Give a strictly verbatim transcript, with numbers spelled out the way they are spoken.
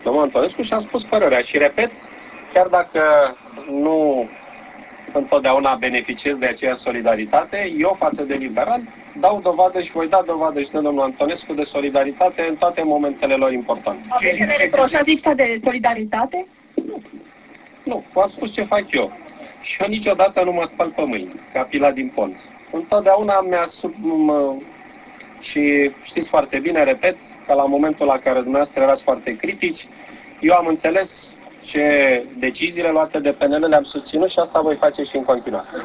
domnul Antonescu și am spus părerea. Și repet, chiar dacă nu întotdeauna beneficiez de aceeași solidaritate, eu față de liberali dau dovadă și voi da dovadă și de domnul Antonescu de solidaritate în toate momentele lor importante. Aveți să ne reproșați lipsa de solidaritate? Nu. Nu, v-am spus ce fac eu. Și eu niciodată nu mă spăl pe mâini, ca Pilat din Pont. Întotdeauna mi-asum... Și știți foarte bine, repet, că la momentul la care dumneavoastră erați foarte critici, eu am înțeles ce deciziile luate de P N L le-am susținut și asta voi face și în continuare.